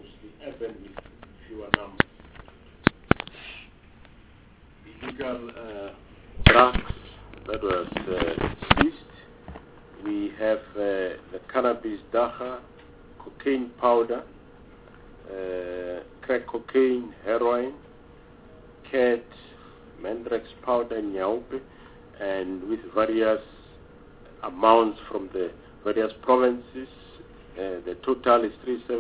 mostly urban with fewer numbers. Illegal drugs that was seized. We have the cannabis dacha, cocaine powder, crack cocaine, heroin, cat, mandrax powder, nyaupe, and with various amounts from the various provinces. The total is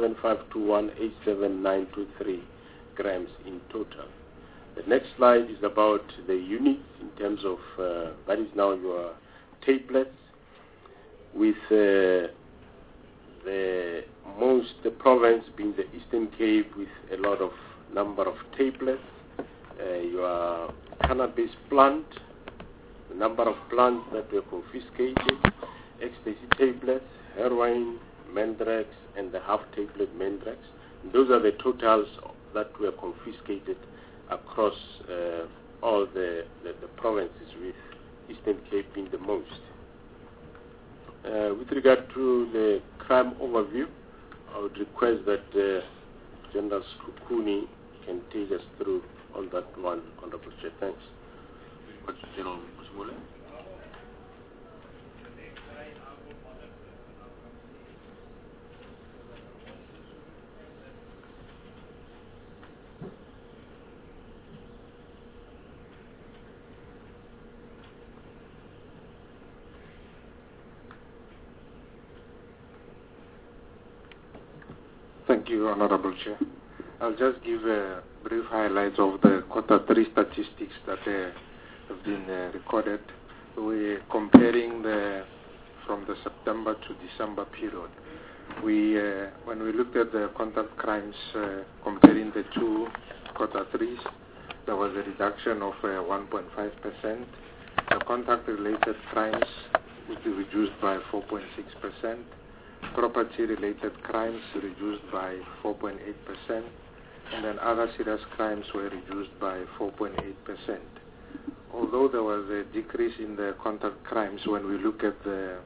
375218793 grams in total. The next slide is about the units in terms of, that is now your tablets, with the province being the Eastern Cape with a lot of number of tablets, your cannabis plant, the number of plants that were confiscated, ecstasy tablets, heroin, mandrax, and the half-tablet mandrax. And those are the totals that were confiscated across all the provinces, with Eastern Cape being the most. With regard to the crime overview, I would request that General Skukuni can take us through on that one, Honorable Chair. Thanks. General Musmule. Thank you, Honorable Chair. I'll just give brief highlights of the Q3 statistics that have been recorded. We're comparing from the September to December period. When we looked at the contact crimes comparing the two Q3s, there was a reduction of 1.5%. The contact-related crimes would be reduced by 4.6%. Property-related crimes reduced by 4.8%, and then other serious crimes were reduced by 4.8%. Although there was a decrease in the contact crimes, when we look at the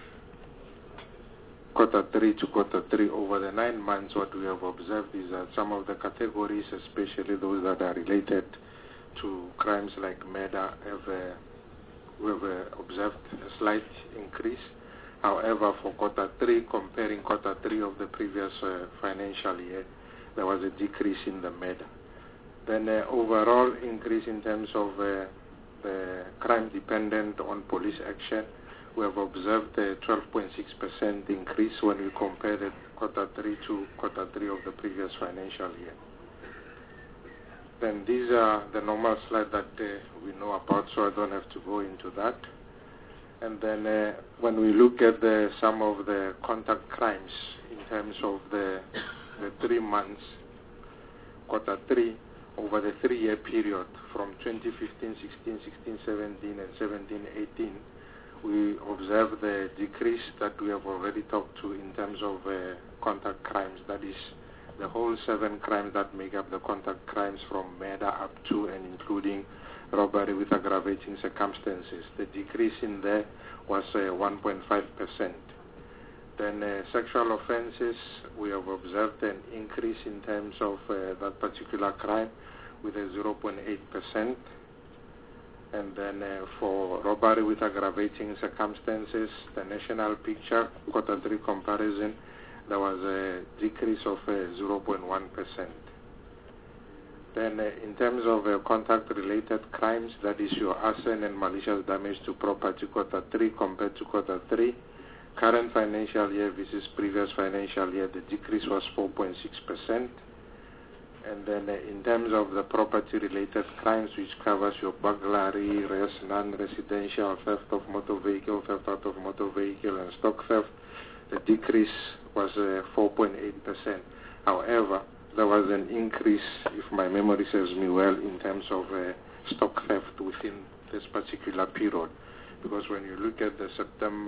Q3 to Q3 over the 9 months, what we have observed is that some of the categories, especially those that are related to crimes like murder, we have observed a slight increase. However, for Q3, comparing Q3 of the previous financial year, there was a decrease in the murder. Then overall increase in terms of the crime dependent on police action, we have observed a 12.6% increase when we compare the Q3 to Q3 of the previous financial year. Then these are the normal slides that we know about, so I don't have to go into that. And then when we look at some of the contact crimes in terms of the 3 months, Q3, over the 3-year period from 2015, 16, 16, 17, and 17, 18, we observe the decrease that we have already talked to in terms of contact crimes. That is the whole 7 crimes that make up the contact crimes, from murder up to and including robbery with aggravating circumstances. The decrease in there was 1.5%. Then sexual offenses, we have observed an increase in terms of that particular crime with a 0.8%. And then for robbery with aggravating circumstances, the national picture, Q3 comparison, there was a decrease of 0.1%. Then in terms of contact-related crimes, that is your arson and malicious damage to property, Q3 compared to Q3, current financial year versus previous financial year, the decrease was 4.6%. And then in terms of the property-related crimes, which covers your burglary, non-residential, theft of motor vehicle, theft out of motor vehicle, and stock theft, the decrease was 4.8%. However, there was an increase, if my memory serves me well, in terms of stock theft within this particular period. Because when you look at the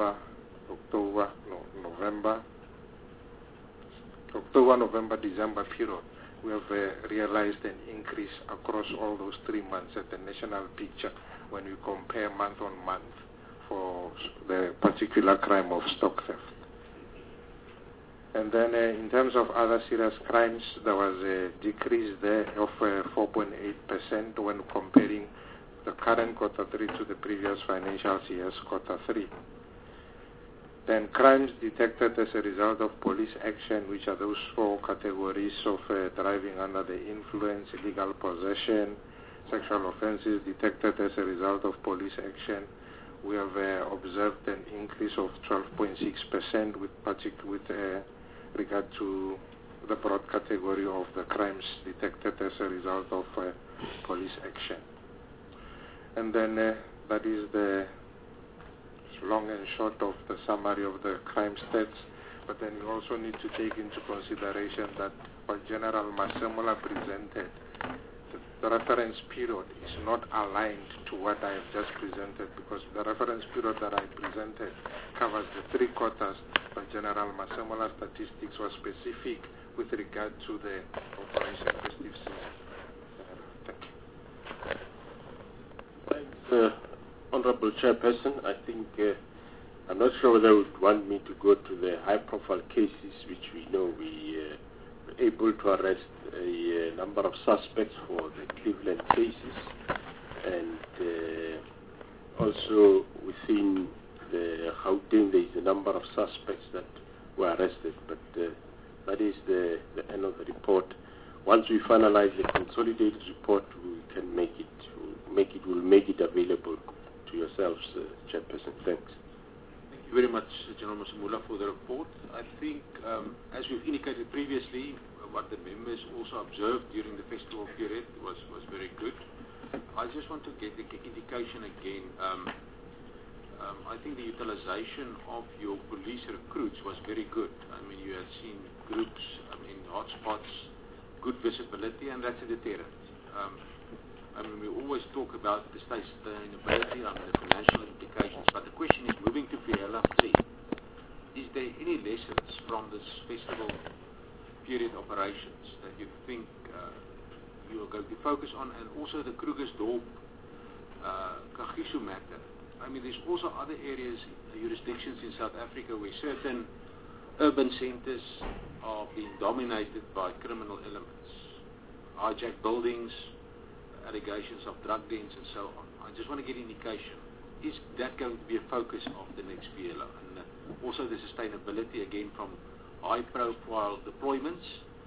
October, December period, we have realized an increase across all those 3 months at the national picture when we compare month on month for the particular crime of stock theft. And then in terms of other serious crimes, there was a decrease there of 4.8% when comparing the current quarter 3 to the previous financial year's quarter 3. Then crimes detected as a result of police action, which are those 4 categories of driving under the influence, illegal possession, sexual offenses detected as a result of police action. We have observed an increase of 12.6% with regard to the broad category of the crimes detected as a result of police action. And then that is the long and short of the summary of the crime stats. But then you also need to take into consideration that what General Masemola presented, the reference period is not aligned to what I have just presented, because the reference period that I presented covers the 3 quarters, but General Masemola's statistics was specific with regard to the Operation Festive Season. Thank you. Thanks, Honorable Chairperson. I think I'm not sure whether they would want me to go to the high-profile cases, which we know we were able to arrest a number of suspects for the Cleveland cases, and also within the Gauteng there is a number of suspects that were arrested, but that is the end of the report. Once we finalize the consolidated report, we can we'll make it available to yourselves, Chairperson. Thanks. Thank you very much, General Masemola, for the report. I think, as we've indicated previously, what the members also observed during the festival period was very good. I just want to get the indication again. I think the utilization of your police recruits was very good. I mean, you have seen groups in hotspots, good visibility, and that's a deterrent. I mean, we always talk about the sustainability and the financial implications, but the question is, moving to Fiela 3, is there any lessons from this festival period operations that you think you are going to focus on, and also the Krugersdorp Kagiso matter? I mean, there's also other areas, jurisdictions in South Africa where certain urban centers are being dominated by criminal elements, hijacked buildings, allegations of drug dens and so on. I just want to get indication. Is that going to be a focus of the next PLO? And also the sustainability, again, from high-profile deployments.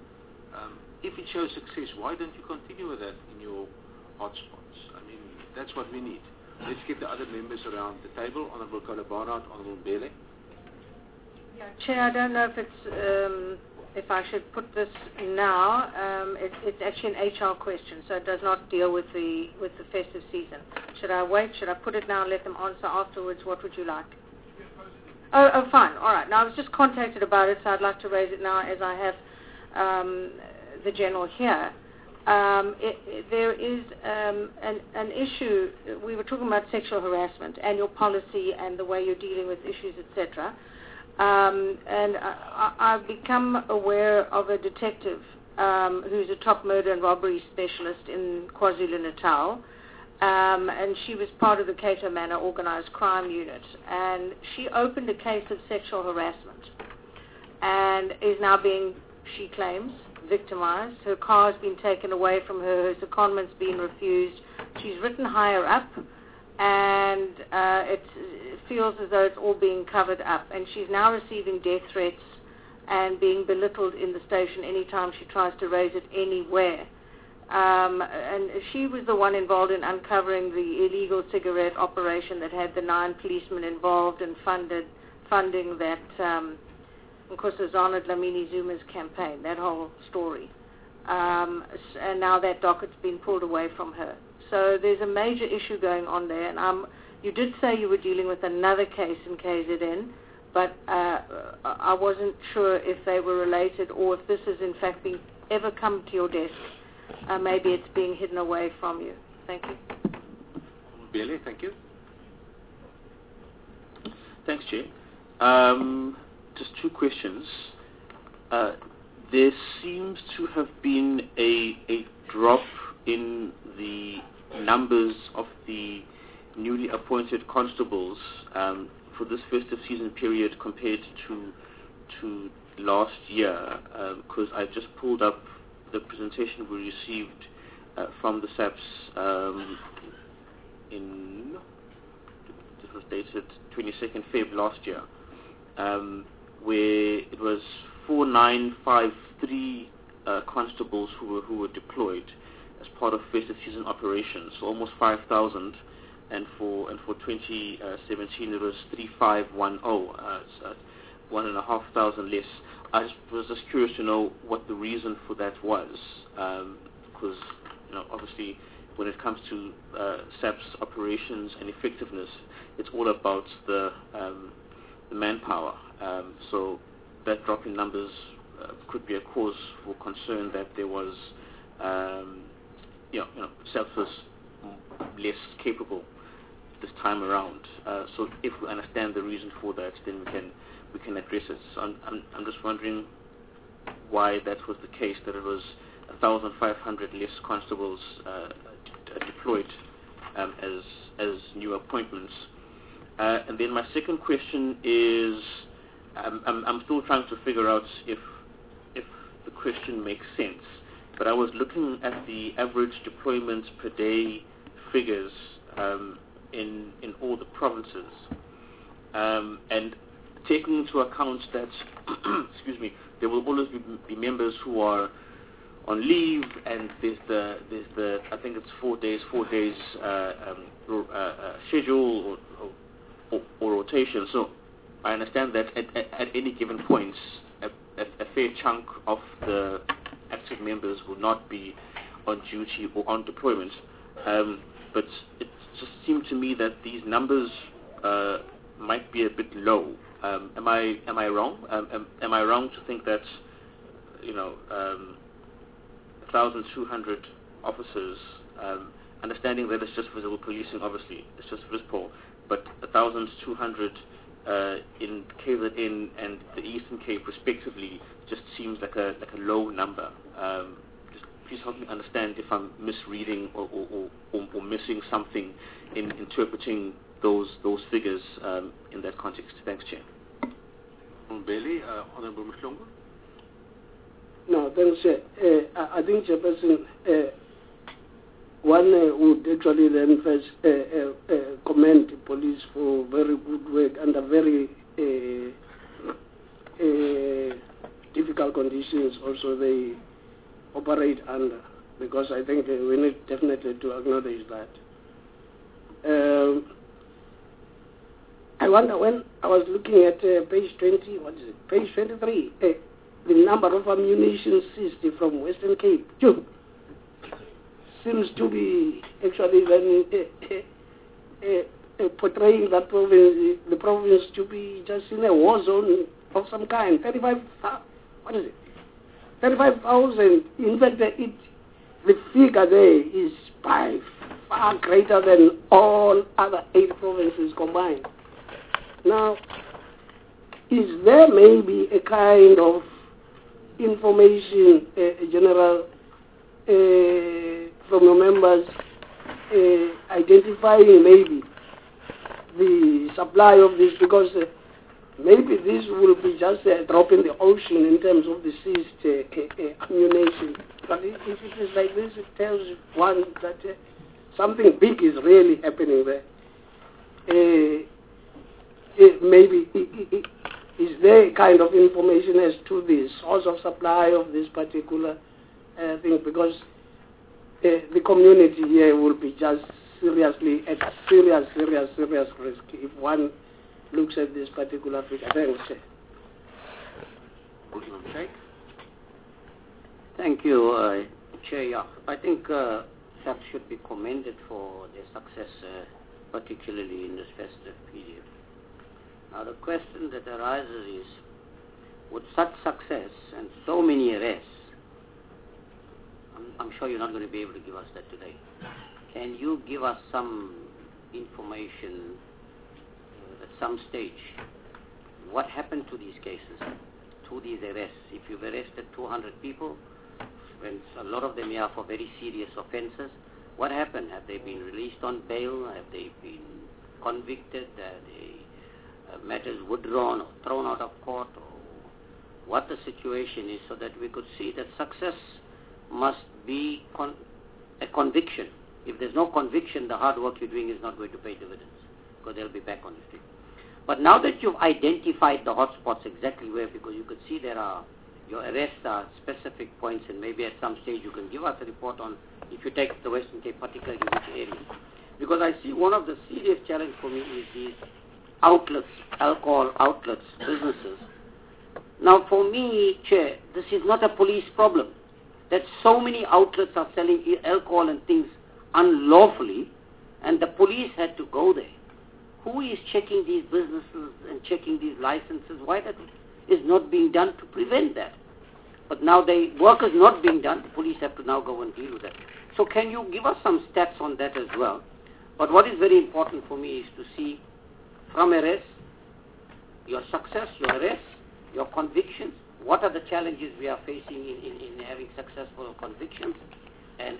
If it shows success, why don't you continue with that in your hotspots? I mean, that's what we need. Let's get the other members around the table. Honorable Kolobana, Honorable Mbele. Yeah, Chair, I don't know if it's if I should put this now. It's actually an HR question, so it does not deal with the festive season. Should I wait? Should I put it now and let them answer afterwards? What would you like? Oh, fine. All right. Now, I was just contacted about it, so I'd like to raise it now as I have the General here. There is an issue. We were talking about sexual harassment and your policy and the way you're dealing with issues, etc. And I've become aware of a detective who's a top murder and robbery specialist in KwaZulu-Natal. And she was part of the Cato Manor Organized Crime Unit. And she opened a case of sexual harassment and is now being, she claims, victimized. Her car has been taken away from her. Her secondment's been refused. She's written higher up, and it feels as though it's all being covered up. And she's now receiving death threats and being belittled in the station anytime she tries to raise it anywhere. And she was the one involved in uncovering the illegal cigarette operation that had the 9 policemen involved and funding that, Nkosazana Dlamini Zuma's campaign, that whole story. And now that docket's been pulled away from her. So there's a major issue going on there. And you did say you were dealing with another case in KZN, but I wasn't sure if they were related or if this has in fact ever come to your desk. Maybe it's being hidden away from you. Thank you. Billy, thank you. Thanks, Chair. Just 2 questions. There seems to have been a drop in the numbers of the newly appointed constables for this festive season period compared to last year, because I just pulled up the presentation we received from the SAPS it was dated 22nd Feb last year, where it was 4,953 constables who were deployed as part of festive season operations, so almost 5,000, and for 2017 it was 3,510, 1,500 less. I was just curious to know what the reason for that was, because obviously when it comes to SAP's operations and effectiveness, it's all about the manpower. So that drop in numbers could be a cause for concern that there was, SAP was less capable this time around. So if we understand the reason for that, then we can address it. So I'm just wondering why that was the case, that it was 1,500 less constables deployed as new appointments. And then my second question is, I'm still trying to figure out if the question makes sense, but I was looking at the average deployment per day figures in all the provinces, and taking into account that excuse me, there will always be members who are on leave, and there's the I think it's 4 days schedule or rotation. So I understand that at any given point, a fair chunk of the active members will not be on duty or on deployment. But it just seemed to me that these numbers might be a bit low. Am I wrong? Am I wrong to think that 1,200 officers, understanding that it's just visible policing, obviously it's just VISPOL, but 1,200 in KZN and the Eastern Cape respectively just seems like a low number. Just please help me understand if I'm misreading or missing something in interpreting those figures in that context. Thanks, Chair. Bailey, Honorable Mhlongo. No, thanks, Chair. I think, Chairperson, one would actually then first commend the police for very good work under very difficult conditions also they operate under, because I think we need definitely to acknowledge that. I wonder, when I was looking at page 20, page 23, the number of ammunition seized from Western Cape seems to be actually then portraying that province, the province to be just in a war zone of some kind. 35,000. In fact, the figure there is by far greater than all other 8 provinces combined. Now, is there maybe a kind of information, General, from your members, identifying maybe the supply of this, because maybe this will be just a drop in the ocean in terms of the seized ammunition. But if it is like this, it tells one that something big is really happening there. Maybe is there kind of information as to the source of supply of this particular thing, because the community here will be just seriously at serious risk if one looks at this particular figure. Thank you, Chair. Yeah, I think SAP should be commended for their success, particularly in this festive period. Now the question that arises is, with such success and so many arrests, I'm sure you're not going to be able to give us that today. Can you give us some information at some stage? What happened to these cases, to these arrests? If you've arrested 200 people, and a lot of them here for very serious offences, what happened? Have they been released on bail? Have they been convicted? Have they matters withdrawn or thrown out of court? what the situation is so that we could see that success must be a conviction. If there's no conviction, the hard work you're doing is not going to pay dividends because they'll be back on the street. But now that you've identified the hotspots exactly where, because you could see there are, your arrests are specific points, and maybe at some stage you can give us a report on, if you take the Western Cape, particularly which area. Because I see one of the serious challenges for me is these outlets, alcohol outlets, businesses. Now for me, Chair, this is not a police problem. That so many outlets are selling alcohol and things unlawfully, and the police had to go there. Who is checking these businesses and checking these licenses? Why that is not being done to prevent that? But now the work is not being done. The police have to now go and deal with that. So can you give us some stats on that as well? But what is very important for me is to see from arrests, your success, your arrests, your convictions, what are the challenges we are facing in having successful convictions, and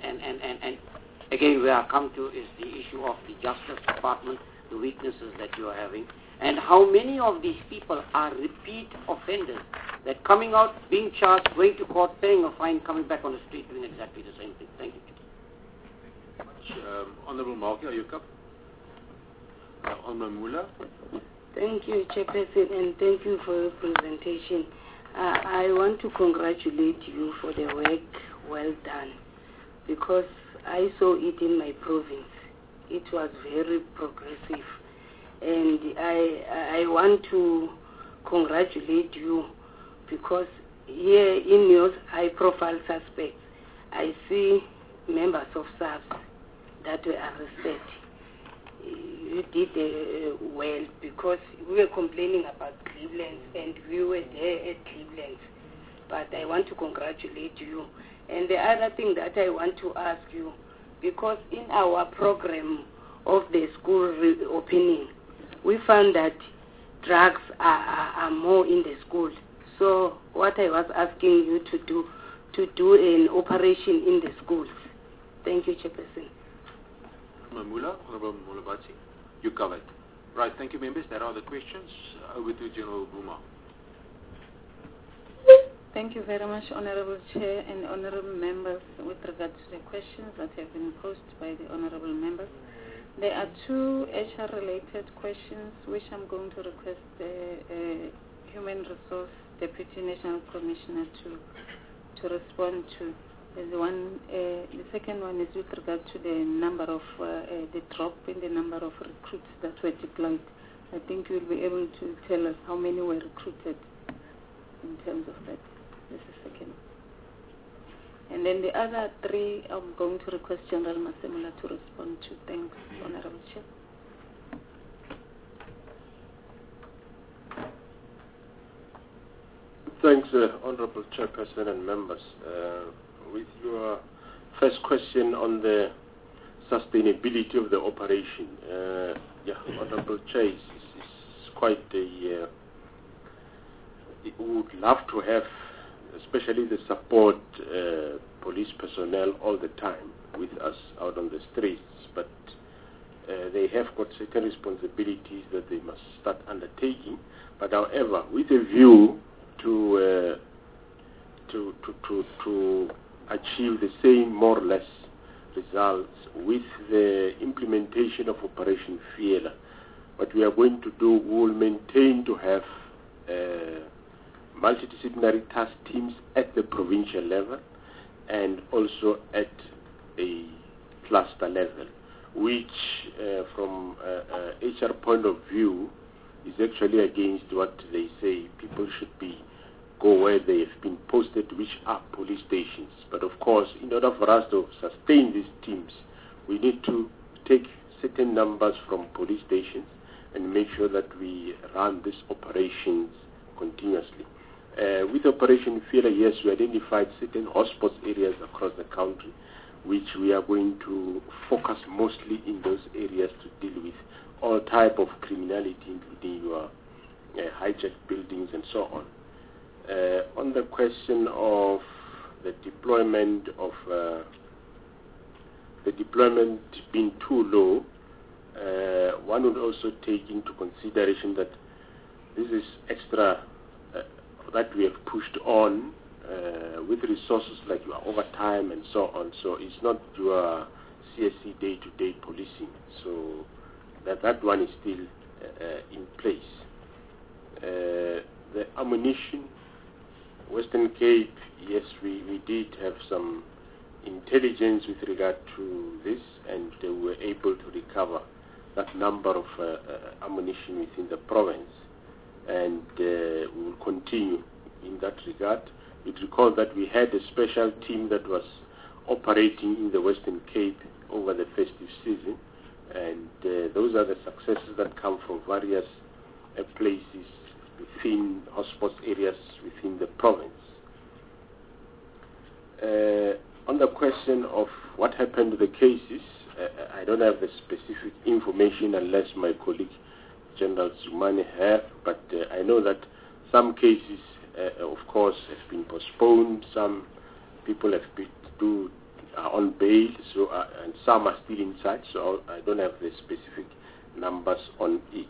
again where I come to is the issue of the Justice Department, the weaknesses that you are having, and how many of these people are repeat offenders that coming out, being charged, going to court, paying a fine, coming back on the street doing exactly the same thing. Thank you. Honorable Malki, are you up? Honorable Mula. Thank you, Chairperson, and thank you for your presentation. I want to congratulate you for the work well done, because I saw it in my province. It was very progressive, and I want to congratulate you because here in your high-profile suspects, I see members of SARS that were arrested. You did well, because we were complaining about Cleveland and we were there at Cleveland. But I want to congratulate you. And the other thing that I want to ask you, because in our program of the school reopening, we found that drugs are more in the schools. So what I was asking you to do an operation in the schools. Thank you, Chairperson. Mamula, Honorable Mulabati, you covered. Right, thank you, members. There are the questions. Over to General Buma. Thank you very much, Honorable Chair and Honorable Members, with regard to the questions that have been posed by the Honorable Members. There are two HR-related questions which I'm going to request the Human Resource Deputy National Commissioner to respond to. The second one is with regard to the number of the drop in the number of recruits that were deployed. I think you'll be able to tell us how many were recruited in terms of that. This is the second. And then the other three, I'm going to request General Masemula to respond to. Thanks, Honorable Chair. Thanks, Honorable Chairperson and members. With your first question on the sustainability of the operation, Honorable Chair, is quite a... we would love to have, especially the support police personnel all the time with us out on the streets, but they have got certain responsibilities that they must start undertaking. But however, with a view to achieve the same, more or less, results with the implementation of Operation Fiela, what we are going to do, we will maintain to have multidisciplinary task teams at the provincial level and also at a cluster level, which from HR point of view is actually against what they say. People should go where they have been posted, which are police stations. But of course, in order for us to sustain these teams, we need to take certain numbers from police stations and make sure that we run these operations continuously. With Operation Fiela, yes, we identified certain hotspots areas across the country, which we are going to focus mostly in those areas to deal with all type of criminality, including your hijacked buildings and so on. On the question of the deployment being too low, one would also take into consideration that this is extra that we have pushed on with resources like your overtime and so on. So it's not your CSC day-to-day policing. So that one is still in place. The ammunition, Western Cape, yes, we did have some intelligence with regard to this, and we were able to recover that number of ammunition within the province, and we will continue in that regard. You recall that we had a special team that was operating in the Western Cape over the festive season, and those are the successes that come from various places within hotspot areas within the province. On the question of what happened to the cases, I don't have the specific information unless my colleague General Zumane have, but I know that some cases, of course, have been postponed. Some people have been on bail, so and some are still inside. So I don't have the specific numbers on each.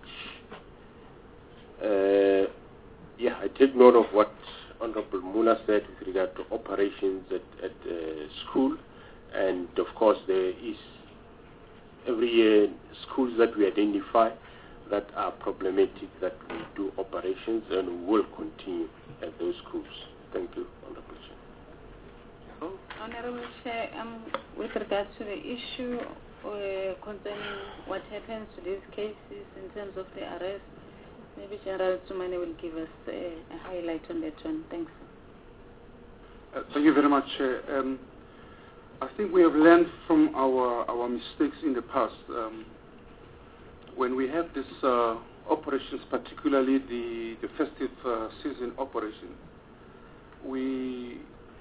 I take note of what Honorable Mula said with regard to operations at school, and of course there is every year schools that we identify that are problematic, that we do operations, and we will continue at those schools. Thank you, Honorable Chair. Honorable Chair, with regard to the issue concerning what happens to these cases in terms of the arrest, maybe General Zumane will give us a highlight on that one. Thanks. Thank you very much. I think we have learned from our mistakes in the past. When we have these operations, particularly the festive season operation, we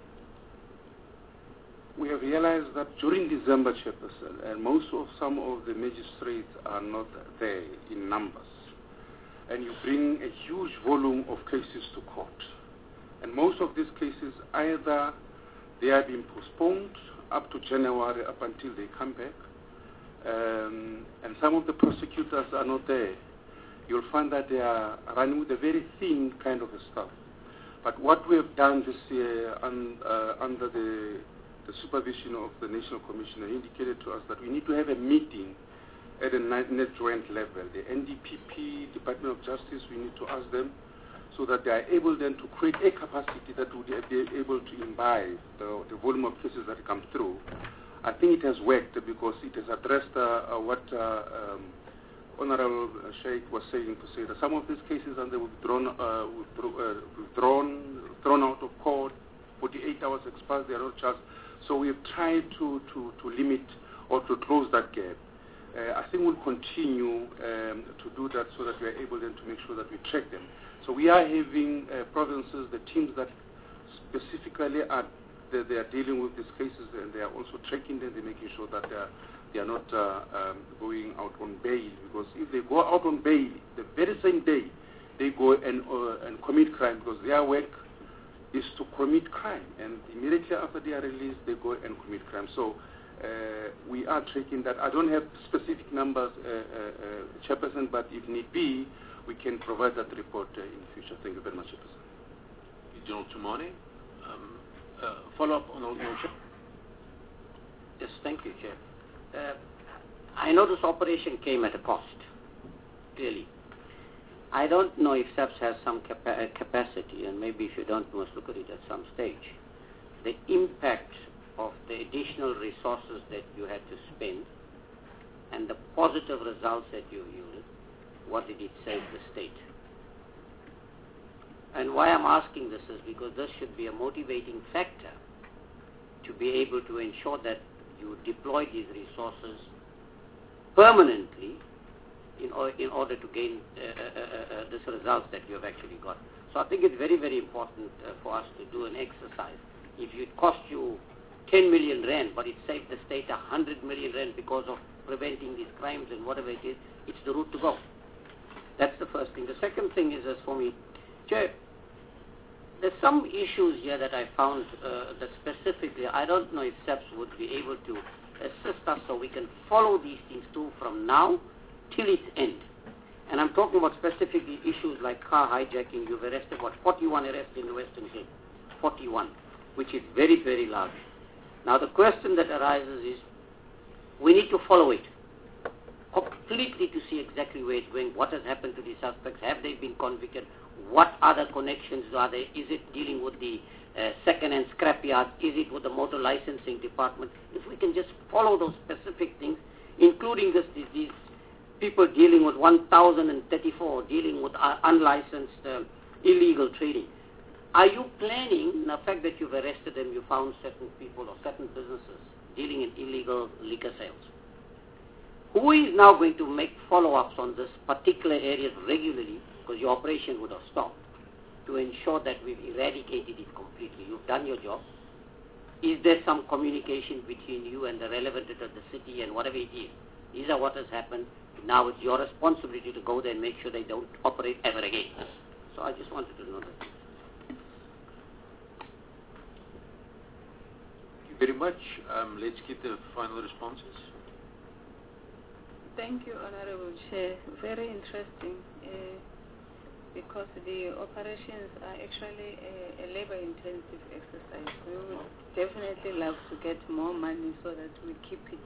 have realized that during December, Chairperson, and some of the magistrates are not there in numbers, and you bring a huge volume of cases to court. And most of these cases, either they are being postponed up to January, up until they come back, and some of the prosecutors are not there. You'll find that they are running with a very thin kind of a staff. But what we have done this year under the supervision of the National Commissioner indicated to us that we need to have a meeting at a net joint level. The NDPP, Department of Justice, we need to ask them so that they are able then to create a capacity that would be able to imbibe the volume of cases that come through. I think it has worked because it has addressed what Honorable Sheikh was saying, to say that some of these cases and they were thrown out of court, 48 hours expired, they are not charged. So we have tried to limit or to close that gap. I think we'll continue to do that so that we are able then to make sure that we track them. So we are having provinces, the teams that specifically are they are dealing with these cases, and they are also tracking them. They're making sure that they are not going out on bail, because if they go out on bail, the very same day they go and commit crime, because their work is to commit crime, and immediately after they are released, they go and commit crime. So we are tracking that. I don't have specific numbers, Chairperson, but if need be, we can provide that report in the future. Thank you very much, Chairperson. General Tumane, follow-up on the motion. Yes, thank you, Chair. I know this operation came at a cost, clearly. I don't know if SAPS has some capacity, and maybe if you don't, we must look at it at some stage. The impact of the additional resources that you had to spend and the positive results that you yielded, what did it save the state? And why I'm asking this is because this should be a motivating factor to be able to ensure that you deploy these resources permanently in order to gain these results that you have actually got. So I think it's very, very important for us to do an exercise. If it cost you 10 million rand, but it saved the state 100 million rand because of preventing these crimes and whatever it is, it's the route to go. That's the first thing. The second thing is, as for me, Chair, there's some issues here that I found that specifically, I don't know if SAPS would be able to assist us so we can follow these things through from now till its end. And I'm talking about specifically issues like car hijacking. You've arrested, 41 arrests in the Western Cape. 41, which is very, very large. Now the question that arises is, we need to follow it completely to see exactly where it's going, what has happened to these suspects, have they been convicted, what other connections are there, is it dealing with the second-hand scrapyard, is it with the motor licensing department? If we can just follow those specific things, including these people dealing with 1,034, dealing with unlicensed illegal trading. Are you planning, the fact that you've arrested them, you found certain people or certain businesses dealing in illegal liquor sales? Who is now going to make follow-ups on this particular areas regularly, because your operation would have stopped, to ensure that we've eradicated it completely? You've done your job. Is there some communication between you and the relevant of the city and whatever it is? These are what has happened. Now it's your responsibility to go there and make sure they don't operate ever again. So I just wanted to know that. Thank you very much. Let's get the final responses. Thank you, Honorable Chair. Very interesting because the operations are actually a labor-intensive exercise. We would definitely love to get more money so that we keep it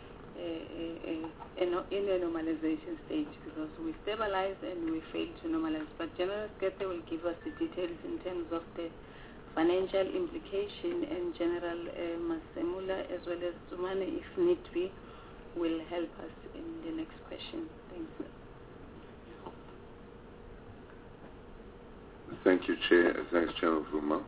in a normalization stage, because we stabilize and we fail to normalize. But General Skete will give us the details in terms of the financial implication, and General Masemula as well as Sumane, if need be, will help us in the next question. Thanks. Thank you, Chair. Thanks, General Vuma.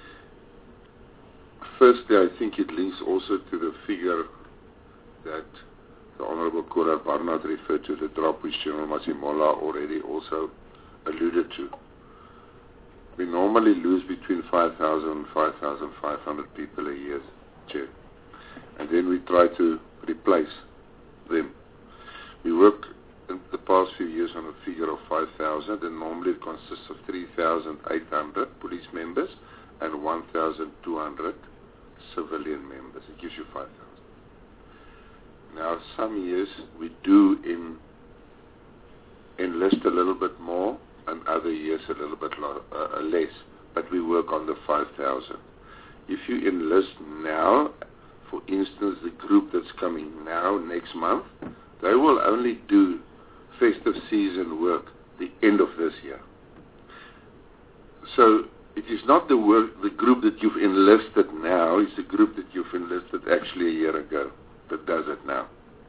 Firstly, I think it links also to the figure that the Honorable Kora Barnard referred to, the drop which General Masimola already also alluded to. We normally lose between 5,000 and 5,500 people a year, Chair. And then we try to replace them. We work in the past few years on a figure of 5,000, and normally it consists of 3,800 police members and 1,200 civilian members. It gives you 5,000. Now, some years we do enlist a little bit more, and other years a little bit less, but we work on the 5,000. If you enlist now, for instance, the group that's coming now, next month, they will only do festive season work the end of this year. So it is not the group that you've enlisted now, it's the group that you've enlisted actually a year ago that does it now.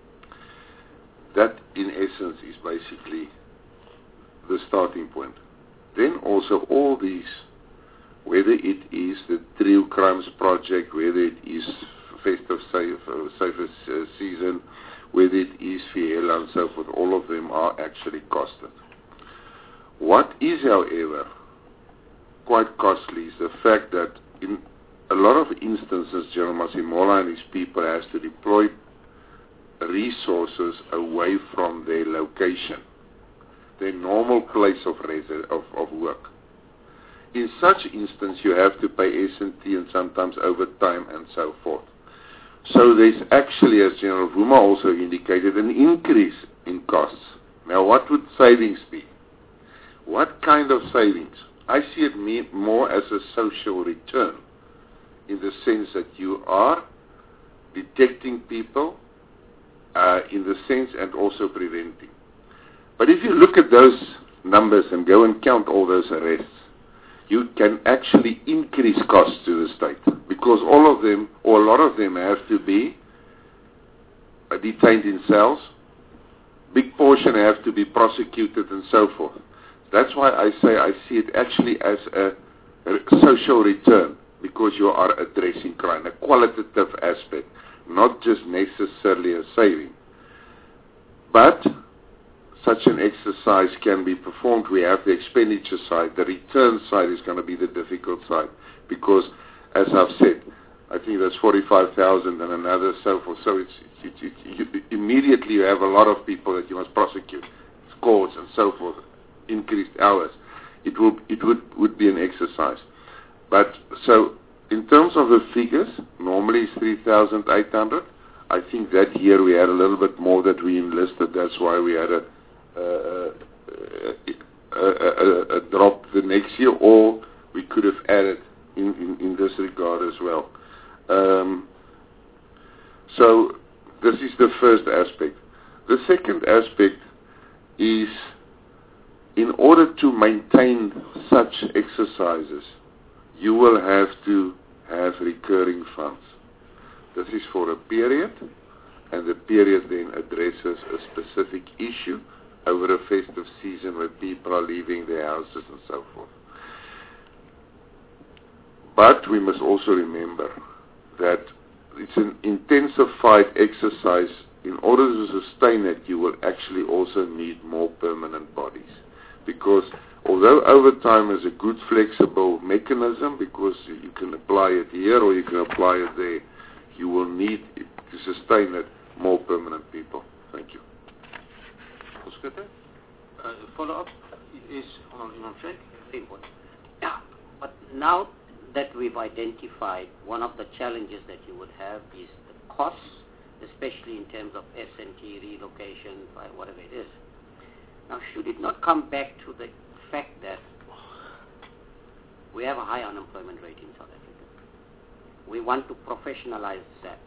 That, in essence, is basically the starting point. Then also all these, whether it is the Trio Crimes Project, whether it is festive safer season, whether it is Fiela and so forth, all of them are actually costed. What is, however, quite costly is the fact that in a lot of instances, General Masimola and his people has to deploy resources away from their location, their normal place of work. In such instance, you have to pay S&T and sometimes overtime and so forth. So there's actually, as General Vuma also indicated, an increase in costs. Now, what would savings be? What kind of savings? I see it more as a social return, in the sense that you are detecting people, in the sense, and also preventing. But if you look at those numbers and go and count all those arrests, you can actually increase costs to the state, because all of them, or a lot of them, have to be detained in cells. Big portion have to be prosecuted and so forth. That's why I say I see it actually as a social return, because you are addressing crime, a qualitative aspect, not just necessarily a saving. But such an exercise can be performed. We have the expenditure side. The return side is going to be the difficult side, because, as I've said, I think that's 45,000 and another so forth. So immediately you have a lot of people that you must prosecute, courts and so forth, increased hours. It would be an exercise. But so in terms of the figures, normally it's 3,800. I think that year we had a little bit more that we enlisted. That's why we had a drop the next year, or we could have added in this regard as well. So this is the first aspect. The second aspect is, in order to maintain such exercises, you will have to have recurring funds. This is for a period, and the period then addresses a specific issue over a festive season where people are leaving their houses and so forth. But we must also remember that it's an intensified exercise. In order to sustain it, you will actually also need more permanent bodies. Because although overtime is a good flexible mechanism, because you can apply it here or you can apply it there, you will need to sustain it more permanent people. Thank you. Follow-up is on Imam Sheikh. Yeah, but now that we've identified, one of the challenges that you would have is the costs, especially in terms of S&T, relocation, whatever it is. Now, should it not come back to the fact that we have a high unemployment rate in South Africa? We want to professionalize SAPS.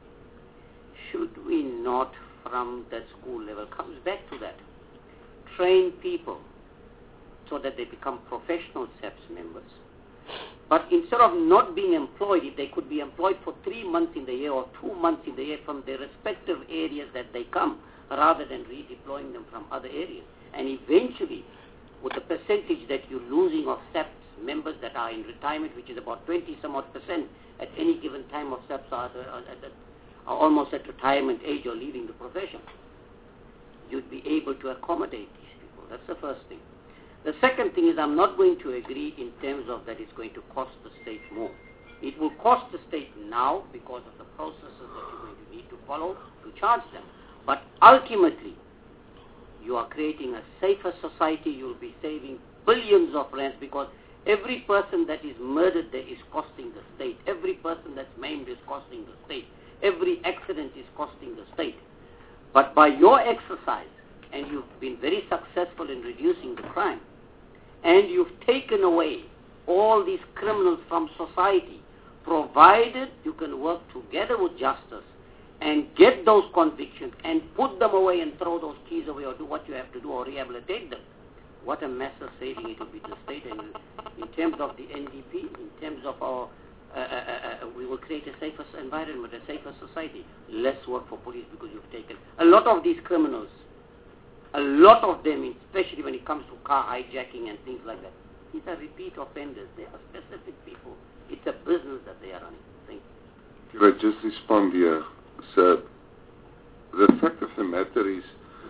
Should we not, from the school level, comes back to that, train people so that they become professional SAPS members? But instead of not being employed, if they could be employed for 3 months in the year or 2 months in the year from their respective areas that they come, rather than redeploying them from other areas. And eventually, with the percentage that you're losing of SAPS members that are in retirement, which is about 20-some-odd% at any given time of SAPS are almost at retirement age or leaving the profession, you'd be able to accommodate these people. That's the first thing. The second thing is, I'm not going to agree in terms of that it's going to cost the state more. It will cost the state now because of the processes that you're going to need to follow to charge them. But ultimately, you are creating a safer society. You'll be saving billions of rands, because every person that is murdered there is costing the state. Every person that's maimed is costing the state. Every accident is costing the state. But by your exercise, and you've been very successful in reducing the crime, and you've taken away all these criminals from society, provided you can work together with justice and get those convictions and put them away and throw those keys away or do what you have to do or rehabilitate them, what a massive saving it will be to the state. And in terms of the NDP, in terms of our, we will create a safer environment, a safer society, less work for police, because you've taken a lot of these criminals, a lot of them, especially when it comes to car hijacking and things like that. These are repeat offenders. They are specific people. It's a business that they are running. Thank you. Can I just respond here? So, the fact of the matter is,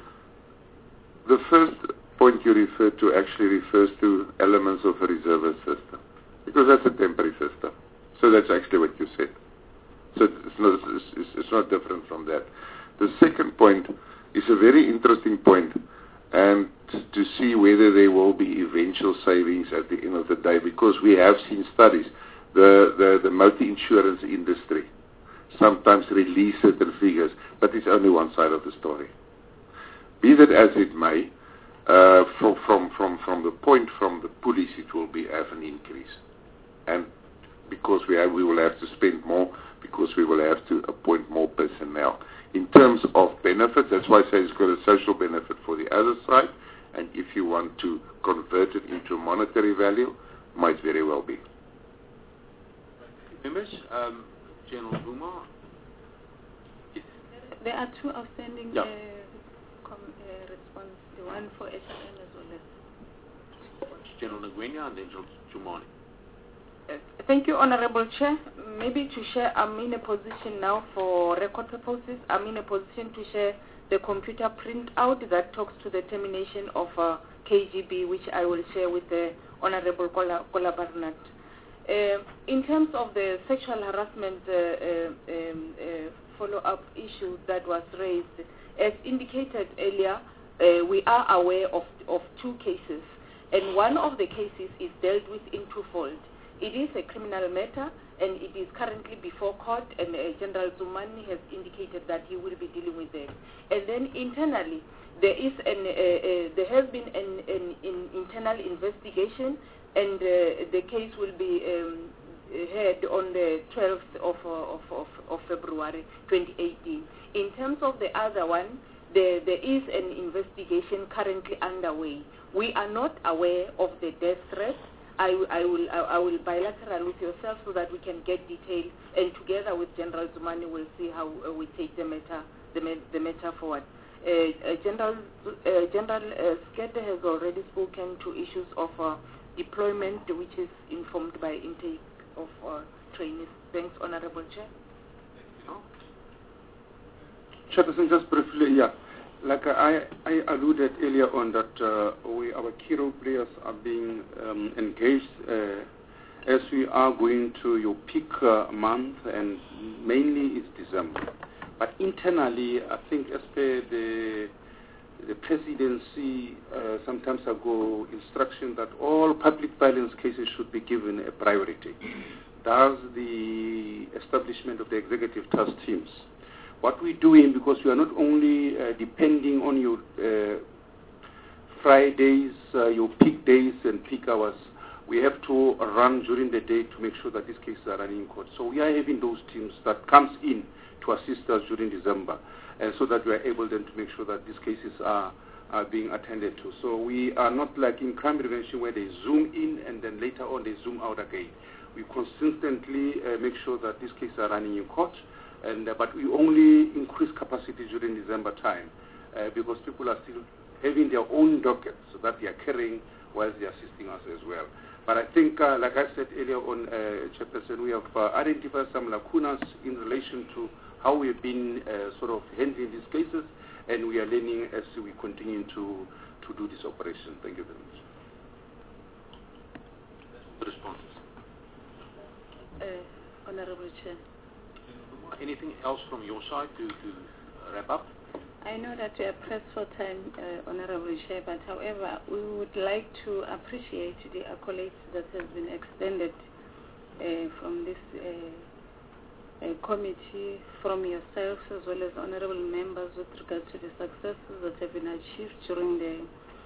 the first point you referred to actually refers to elements of a reservist system, because that's a temporary system. So that's actually what you said. So it's not different from that. The second point is a very interesting point, and to see whether there will be eventual savings at the end of the day, because we have seen studies. The motor insurance industry sometimes release certain figures, but it's only one side of the story. Be that as it may, from the point from the police, it will have an increase, and because we will have to spend more, because we will have to appoint more personnel. In terms of benefits, that's why I say it's got a social benefit for the other side, and if you want to convert it into a monetary value, might very well be. Members, General Buma. There are two outstanding Yeah. responses, the one for SRM as well as General Ngwenya and then General Jumani. Thank you, Honorable Chair. Maybe to share, I'm in a position now for record purposes. I'm in a position to share the computer printout that talks to the termination of KGB, which I will share with the Honorable Kola Barnett. In terms of the sexual harassment follow-up issue that was raised, as indicated earlier, we are aware of two cases, and one of the cases is dealt with in twofold. It is a criminal matter, and it is currently before court, and General Zumani has indicated that he will be dealing with that. And then internally, there has been an internal investigation, and the case will be heard on the 12th of February 2018. In terms of the other one, there is an investigation currently underway. We are not aware of the death threat. I will bilateral with yourself so that we can get details, and together with General Zumani we'll see how we take the matter forward. General Skede has already spoken to issues of deployment, which is informed by intake of trainees. Thanks, Honorable Chair. Chairperson, just briefly, yeah. Like I alluded earlier on that our key role players are being engaged as we are going to your peak month, and mainly it's December. But internally, I think as per the presidency some time ago instruction that all public violence cases should be given a priority. That's the establishment of the executive task teams. What we're doing, because we are not only depending on your Fridays, your peak days and peak hours, we have to run during the day to make sure that these cases are running in court. So we are having those teams that comes in to assist us during December, so that we are able then to make sure that these cases are being attended to. So we are not like in crime prevention where they zoom in and then later on they zoom out again. We consistently make sure that these cases are running in court. But we only increase capacity during December time because people are still having their own dockets that they are carrying while they are assisting us as well. But I think, like I said earlier on, Chairperson, we have identified some lacunas in relation to how we have been sort of handling these cases, and we are learning as we continue to do this operation. Thank you very much. Responses. Honorable Chair. Anything else from your side to wrap up? I know that we are pressed for time, Honorable Chair, but however, we would like to appreciate the accolades that has been extended from this committee, from yourselves as well as honorable members with regard to the successes that have been achieved during the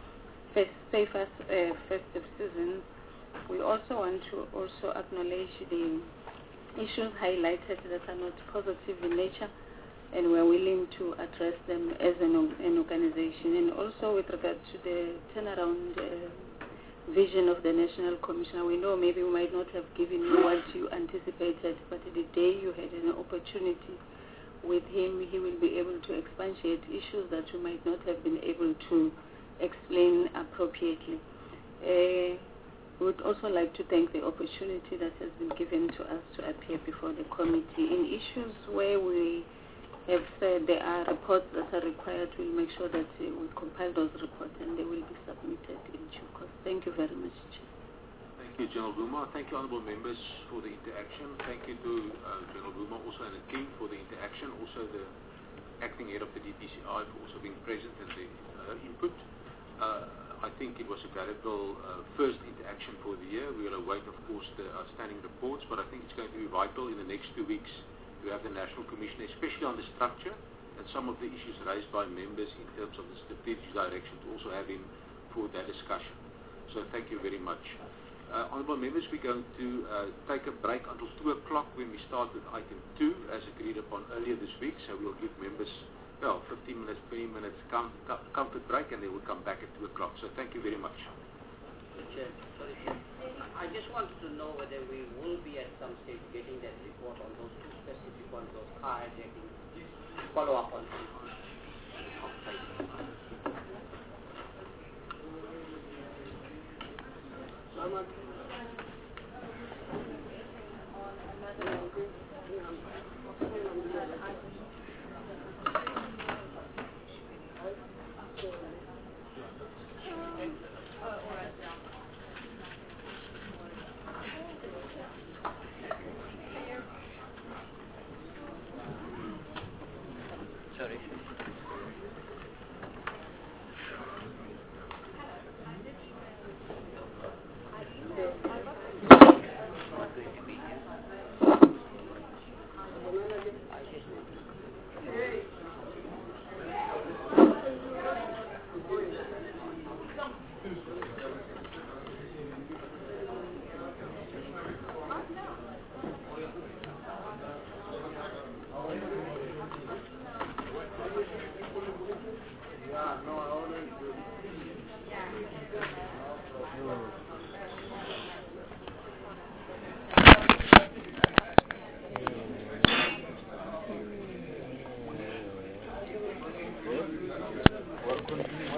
safest festive season. We also want to acknowledge the issues highlighted that are not positive in nature, and we're willing to address them as an organization. And also with regard to the turnaround vision of the National Commissioner, we know maybe we might not have given you what you anticipated, but the day you had an opportunity with him, he will be able to expatiate issues that you might not have been able to explain appropriately. We would also like to thank the opportunity that has been given to us to appear before the committee. In issues where we have said there are reports that are required, we'll make sure that we compile those reports and they will be submitted in due course. Thank you very much, Chair. Thank you, General Buma. Thank you, honourable members, for the interaction. Thank you to General Buma also and the team for the interaction. Also the acting head of the DPCI for also being present and the input. I think it was a valuable first interaction for the year. We will await, of course, the outstanding reports, but I think it's going to be vital in the next 2 weeks to have the National Commission, especially on the structure and some of the issues raised by members in terms of the strategic direction, to also have him for that discussion. So thank you very much. Honourable members, we're going to take a break until 2 o'clock when we start with item 2, as agreed upon earlier this week. So we'll give members 15 minutes, 20 minutes comfort break, and they will come back at 2 o'clock. So thank you very much. Chair, sorry, Chair. I just wanted to know whether we will be at some stage getting that report on those two specific ones, those car hijacking. Follow up on them.